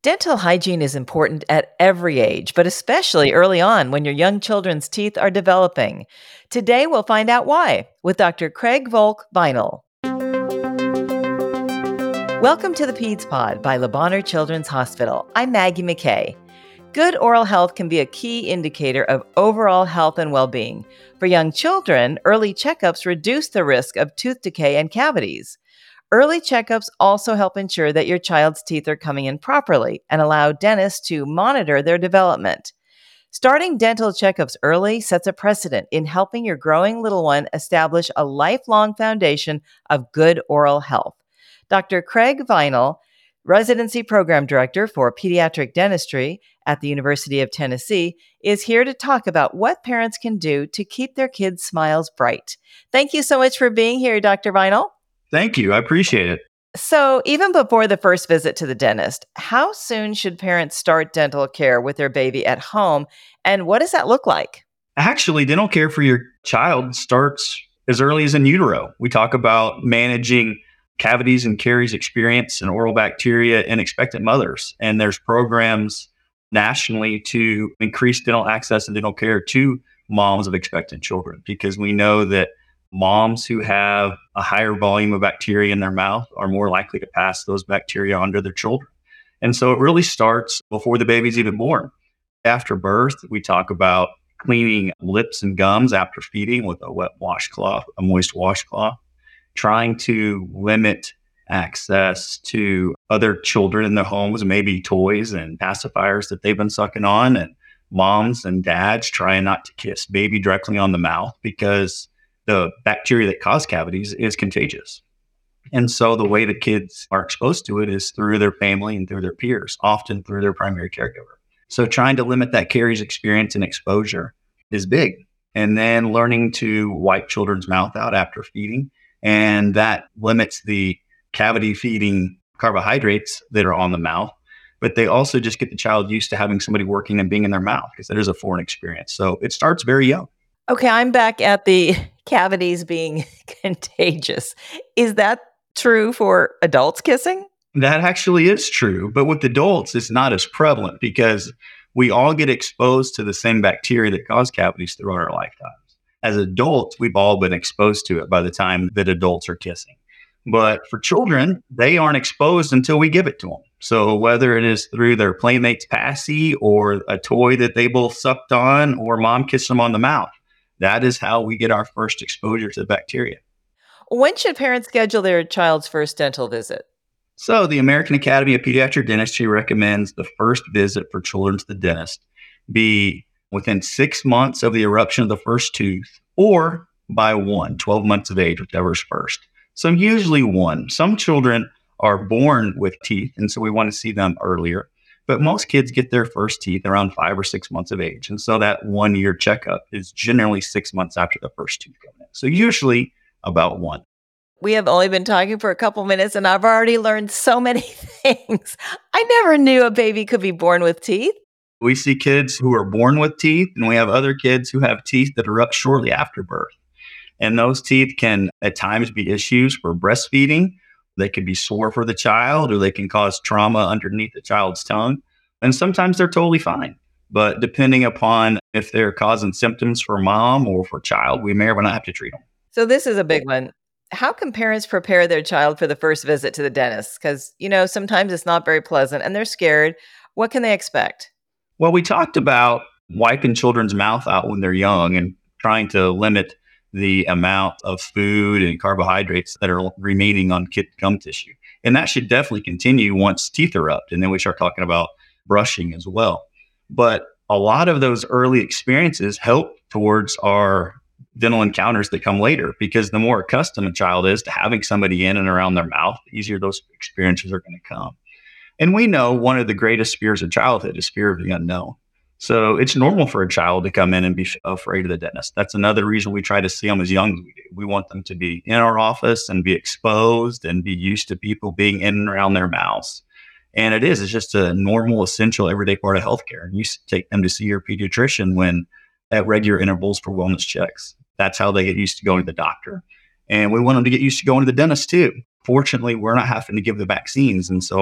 Dental hygiene is important at every age, but especially early on when your young children's teeth are developing. Today, we'll find out why with Dr. Craig Volk Vinyl. Welcome to the Peds Pod by Le Bonheur Children's Hospital. I'm Maggie McKay. Good oral health can be a key indicator of overall health and well-being. For young children, early checkups reduce the risk of tooth decay and cavities. Early checkups also help ensure that your child's teeth are coming in properly and allow dentists to monitor their development. Starting dental checkups early sets a precedent in helping your growing little one establish a lifelong foundation of good oral health. Dr. Craig Vinyl, Residency Program Director for Pediatric Dentistry at the University of Tennessee, is here to talk about what parents can do to keep their kids' smiles bright. Thank you so much for being here, Dr. Vinyl. Thank you. I appreciate it. So, even before the first visit to the dentist, how soon should parents start dental care with their baby at home, and what does that look like? Actually, dental care for your child starts as early as in utero. We talk about managing cavities and caries experience and oral bacteria in expectant mothers. And there's programs nationally to increase dental access and dental care to moms of expectant children, because we know that moms who have a higher volume of bacteria in their mouth are more likely to pass those bacteria on to their children. And so it really starts before the baby's even born. After birth, we talk about cleaning lips and gums after feeding with a wet washcloth, a moist washcloth, trying to limit access to other children in their homes, maybe toys and pacifiers that they've been sucking on, and moms and dads trying not to kiss baby directly on the mouth because the bacteria that cause cavities is contagious. And so the way the kids are exposed to it is through their family and through their peers, often through their primary caregiver. So trying to limit that caries experience and exposure is big. And then learning to wipe children's mouth out after feeding. And that limits the cavity feeding carbohydrates that are on the mouth. But they also just get the child used to having somebody working and being in their mouth, because that is a foreign experience. So it starts very young. Okay, I'm back at the cavities being contagious. Is that true for adults kissing? That actually is true. But with adults, it's not as prevalent because we all get exposed to the same bacteria that cause cavities throughout our lifetimes. As adults, we've all been exposed to it by the time that adults are kissing. But for children, they aren't exposed until we give it to them. So whether it is through their Playmates Passy or a toy that they both sucked on, or mom kissed them on the mouth, that is how we get our first exposure to the bacteria. When should parents schedule their child's first dental visit? So the American Academy of Pediatric Dentistry recommends the first visit for children to the dentist be within 6 months of the eruption of the first tooth, or by 12 months of age, whichever's first. So usually 1. Some children are born with teeth, and so we want to see them earlier. But most kids get their first teeth around 5 or 6 months of age. And so that 1-year checkup is generally 6 months after the first tooth comes in. So usually about 1. We have only been talking for a couple minutes, and I've already learned so many things. I never knew a baby could be born with teeth. We see kids who are born with teeth, and we have other kids who have teeth that erupt shortly after birth. And those teeth can at times be issues for breastfeeding. They could be sore for the child, or they can cause trauma underneath the child's tongue. And sometimes they're totally fine. But depending upon if they're causing symptoms for mom or for child, we may or may not have to treat them. So this is a big one. How can parents prepare their child for the first visit to the dentist? Because, sometimes it's not very pleasant and they're scared. What can they expect? Well, we talked about wiping children's mouth out when they're young and trying to limit the amount of food and carbohydrates that are remaining on kid gum tissue. And that should definitely continue once teeth erupt. And then we start talking about brushing as well. But a lot of those early experiences help towards our dental encounters that come later, because the more accustomed a child is to having somebody in and around their mouth, the easier those experiences are going to come. And we know one of the greatest fears of childhood is fear of the unknown. So it's normal for a child to come in and be afraid of the dentist. That's another reason we try to see them as young as we do. We want them to be in our office and be exposed and be used to people being in and around their mouths. And it's just a normal, essential, everyday part of healthcare. And you take them to see your pediatrician when at regular intervals for wellness checks. That's how they get used to going to the doctor. And we want them to get used to going to the dentist too. Fortunately, we're not having to give the vaccines. And so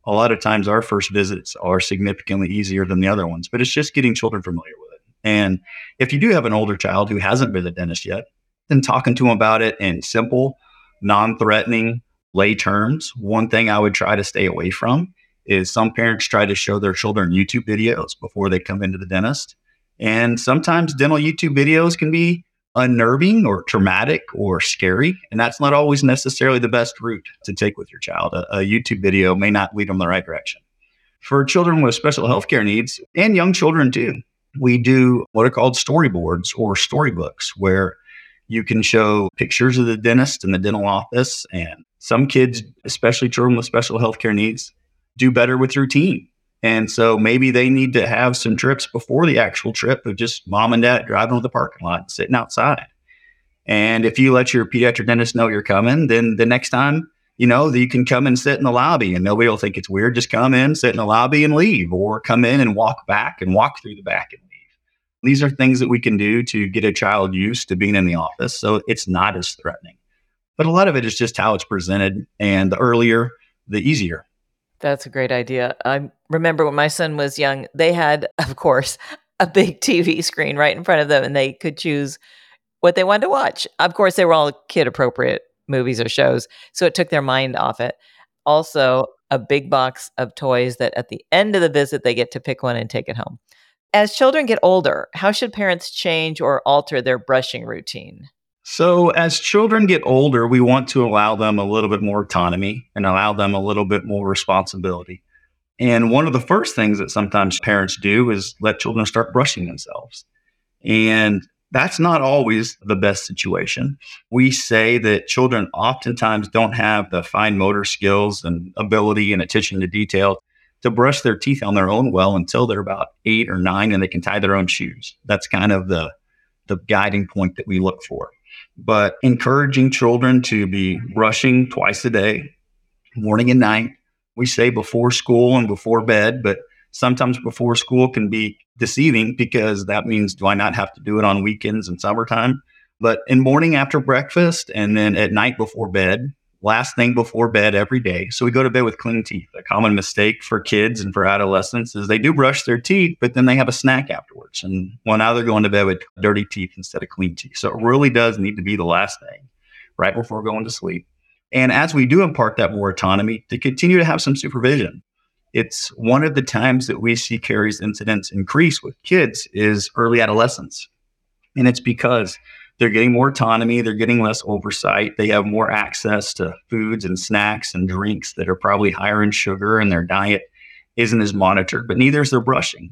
A lot of times our first visits are significantly easier than the other ones, but it's just getting children familiar with it. And if you do have an older child who hasn't been to the dentist yet, then talking to them about it in simple, non-threatening, lay terms. One thing I would try to stay away from is some parents try to show their children YouTube videos before they come into the dentist. And sometimes dental YouTube videos can be unnerving or traumatic or scary. And that's not always necessarily the best route to take with your child. A YouTube video may not lead them in the right direction. For children with special healthcare needs and young children too, we do what are called storyboards or storybooks where you can show pictures of the dentist and the dental office. And some kids, especially children with special healthcare needs, do better with routine. And so maybe they need to have some trips before the actual trip of just mom and dad driving to the parking lot and sitting outside. And if you let your pediatric dentist know you're coming, then the next time, you can come and sit in the lobby and nobody will think it's weird. Just come in, sit in the lobby and leave, or come in and walk back and walk through the back and leave. These are things that we can do to get a child used to being in the office so it's not as threatening. But a lot of it is just how it's presented, and the earlier, the easier. That's a great idea. I remember when my son was young, they had, of course, a big TV screen right in front of them, and they could choose what they wanted to watch. Of course, they were all kid-appropriate movies or shows, so it took their mind off it. Also, a big box of toys that at the end of the visit, they get to pick one and take it home. As children get older, how should parents change or alter their brushing routine? So as children get older, we want to allow them a little bit more autonomy and allow them a little bit more responsibility. And one of the first things that sometimes parents do is let children start brushing themselves. And that's not always the best situation. We say that children oftentimes don't have the fine motor skills and ability and attention to detail to brush their teeth on their own well until they're about 8 or 9 and they can tie their own shoes. That's kind of the guiding point that we look for. But encouraging children to be brushing twice a day, morning and night. We say before school and before bed, but sometimes before school can be deceiving because that means, do I not have to do it on weekends and summertime? But in morning after breakfast and then at night before bed, last thing before bed every day. So we go to bed with clean teeth. A common mistake for kids and for adolescents is they do brush their teeth, but then they have a snack afterwards. And well, now they're going to bed with dirty teeth instead of clean teeth. So it really does need to be the last thing right before going to sleep. And as we do impart that more autonomy, to continue to have some supervision. It's one of the times that we see caries incidents increase with kids is early adolescence. And it's because they're getting more autonomy. They're getting less oversight. They have more access to foods and snacks and drinks that are probably higher in sugar, and their diet isn't as monitored, but neither is their brushing.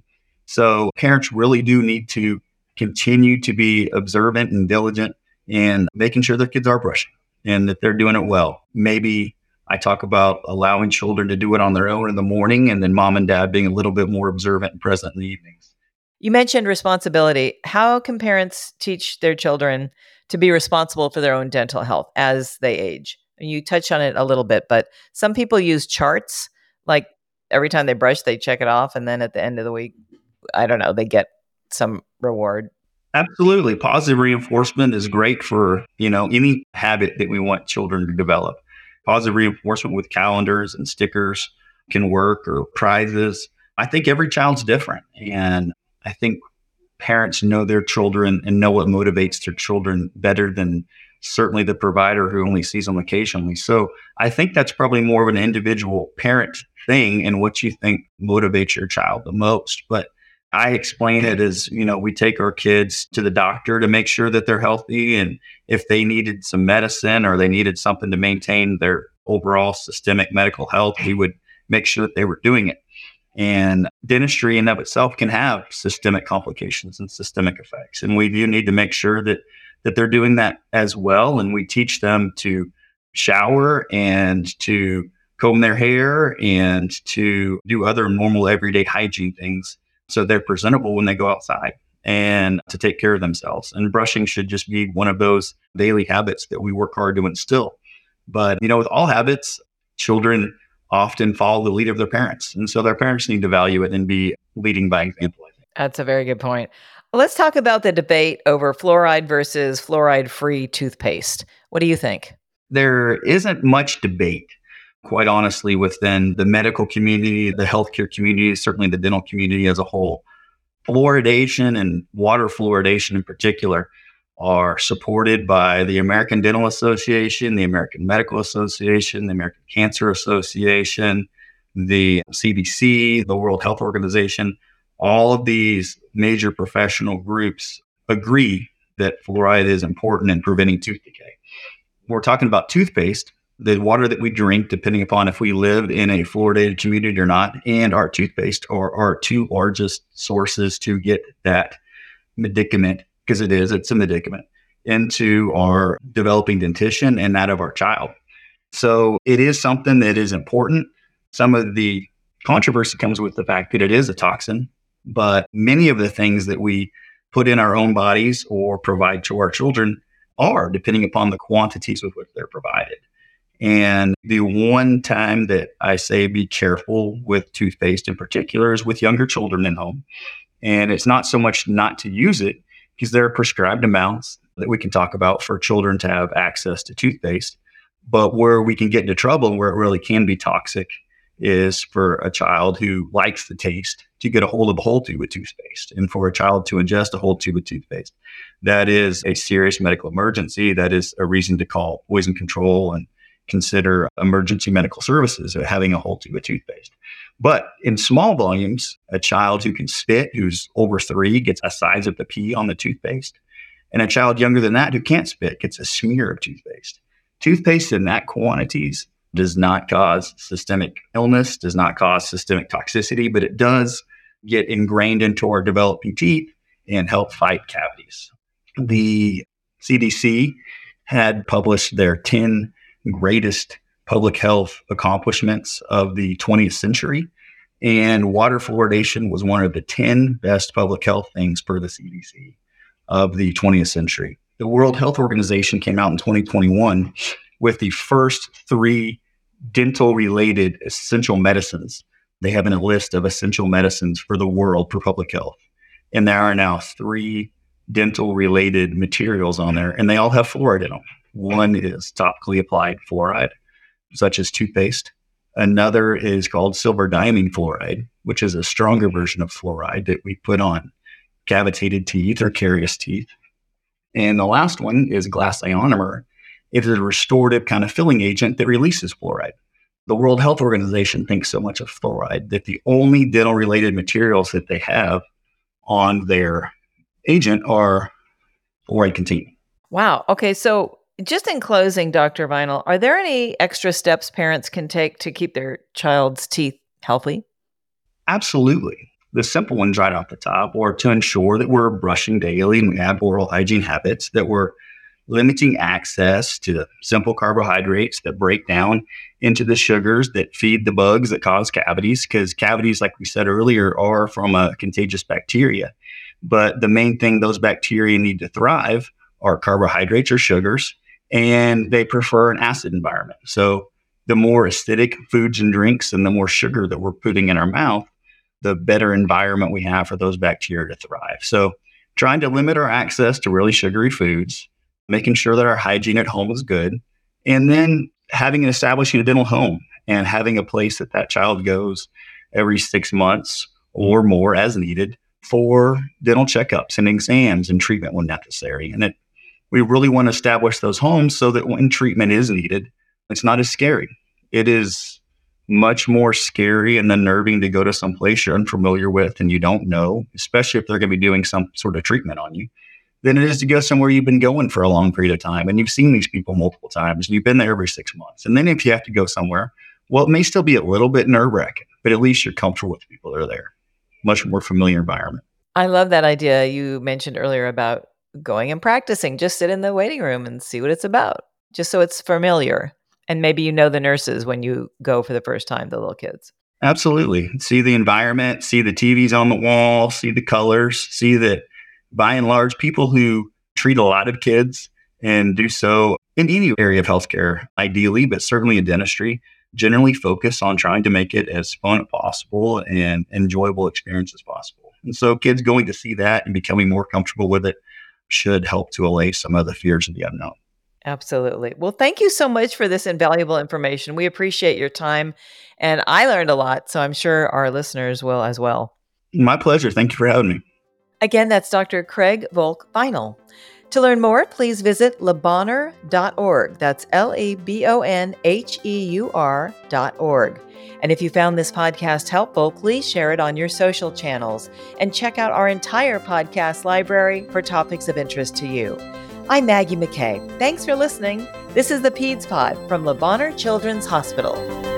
So parents really do need to continue to be observant and diligent in making sure their kids are brushing and that they're doing it well. Maybe I talk about allowing children to do it on their own in the morning, and then mom and dad being a little bit more observant and present in the evenings. You mentioned responsibility. How can parents teach their children to be responsible for their own dental health as they age? You touched on it a little bit, but some people use charts, like every time they brush, they check it off. And then at the end of the week, I don't know, they get some reward. Absolutely. Positive reinforcement is great for, any habit that we want children to develop. Positive reinforcement with calendars and stickers can work, or prizes. I think every child's different. And I think parents know their children and know what motivates their children better than certainly the provider who only sees them occasionally. So I think that's probably more of an individual parent thing and what you think motivates your child the most. But I explain it as, we take our kids to the doctor to make sure that they're healthy. And if they needed some medicine or they needed something to maintain their overall systemic medical health, we would make sure that they were doing it. And dentistry in of itself can have systemic complications and systemic effects. And we do need to make sure that they're doing that as well. And we teach them to shower and to comb their hair and to do other normal everyday hygiene things so they're presentable when they go outside and to take care of themselves. And brushing should just be one of those daily habits that we work hard to instill. But, with all habits, children often follow the lead of their parents. And so their parents need to value it and be leading by example, I think. That's a very good point. Let's talk about the debate over fluoride versus fluoride-free toothpaste. What do you think? There isn't much debate. quite honestly, within the medical community, the healthcare community, certainly the dental community as a whole. Fluoridation and water fluoridation in particular are supported by the American Dental Association, the American Medical Association, the American Cancer Association, the CDC, the World Health Organization. All of these major professional groups agree that fluoride is important in preventing tooth decay. We're talking about toothpaste, the water that we drink, depending upon if we live in a fluoridated community or not, and our toothpaste are our two largest sources to get that medicament, because it's a medicament, into our developing dentition and that of our child. So it is something that is important. Some of the controversy comes with the fact that it is a toxin, but many of the things that we put in our own bodies or provide to our children are, depending upon the quantities with which they're provided. And the one time that I say be careful with toothpaste in particular is with younger children in home. And it's not so much not to use it, because there are prescribed amounts that we can talk about for children to have access to toothpaste. But where we can get into trouble and where it really can be toxic is for a child who likes the taste to get a hold of a whole tube of toothpaste, and for a child to ingest a whole tube of toothpaste. That is a serious medical emergency. That is a reason to call poison control and consider emergency medical services of having a whole tube of toothpaste. But in small volumes, a child who can spit, who's over 3, gets a size of the pea on the toothpaste. And a child younger than that who can't spit gets a smear of toothpaste. Toothpaste in that quantities does not cause systemic illness, does not cause systemic toxicity, but it does get ingrained into our developing teeth and help fight cavities. The CDC had published their 10 greatest public health accomplishments of the 20th century, and water fluoridation was one of the 10 best public health things per the CDC of the 20th century. The World Health Organization came out in 2021 with the first 3 dental-related essential medicines. They have a list of essential medicines for the world for public health. And there are now 3 dental-related materials on there, and they all have fluoride in them. One is topically applied fluoride, such as toothpaste. Another is called silver-diamine fluoride, which is a stronger version of fluoride that we put on cavitated teeth or carious teeth. And the last one is glass ionomer. It is a restorative kind of filling agent that releases fluoride. The World Health Organization thinks so much of fluoride that the only dental-related materials that they have on their agent are fluoride-containing. Wow. Okay. So just in closing, Dr. Vinyl, are there any extra steps parents can take to keep their child's teeth healthy? Absolutely. The simple ones right off the top are to ensure that we're brushing daily and we have oral hygiene habits, that we're limiting access to simple carbohydrates that break down into the sugars that feed the bugs that cause cavities, because cavities, like we said earlier, are from a contagious bacteria. But the main thing those bacteria need to thrive are carbohydrates or sugars, and they prefer an acid environment. So the more acidic foods and drinks and the more sugar that we're putting in our mouth, the better environment we have for those bacteria to thrive. So trying to limit our access to really sugary foods, making sure that our hygiene at home is good, and then establishing a dental home and having a place that child goes every 6 months or more as needed for dental checkups and exams and treatment when necessary. And we really want to establish those homes so that when treatment is needed, it's not as scary. It is much more scary and unnerving to go to some place you're unfamiliar with and you don't know, especially if they're going to be doing some sort of treatment on you, than it is to go somewhere you've been going for a long period of time and you've seen these people multiple times and you've been there every 6 months. And then if you have to go somewhere, well, it may still be a little bit nerve-wracking, but at least you're comfortable with the people that are there. Much more familiar environment. I love that idea you mentioned earlier about going and practicing. Just sit in the waiting room and see what it's about, just so it's familiar. And maybe you know the nurses when you go for the first time, the little kids. Absolutely. See the environment, see the TVs on the wall, see the colors, see that by and large, people who treat a lot of kids and do so in any area of healthcare, ideally, but certainly in dentistry, generally focus on trying to make it as fun as possible and enjoyable experience as possible. And so kids going to see that and becoming more comfortable with it should help to allay some of the fears of the unknown. Absolutely. Well, thank you so much for this invaluable information. We appreciate your time, and I learned a lot, so I'm sure our listeners will as well. My pleasure. Thank you for having me. Again, that's Dr. Craig Volk Final. To learn more, please visit lebonheur.org. That's LEBONHEUR.org. And if you found this podcast helpful, please share it on your social channels and check out our entire podcast library for topics of interest to you. I'm Maggie McKay. Thanks for listening. This is the Peds Pod from Le Bonheur Children's Hospital.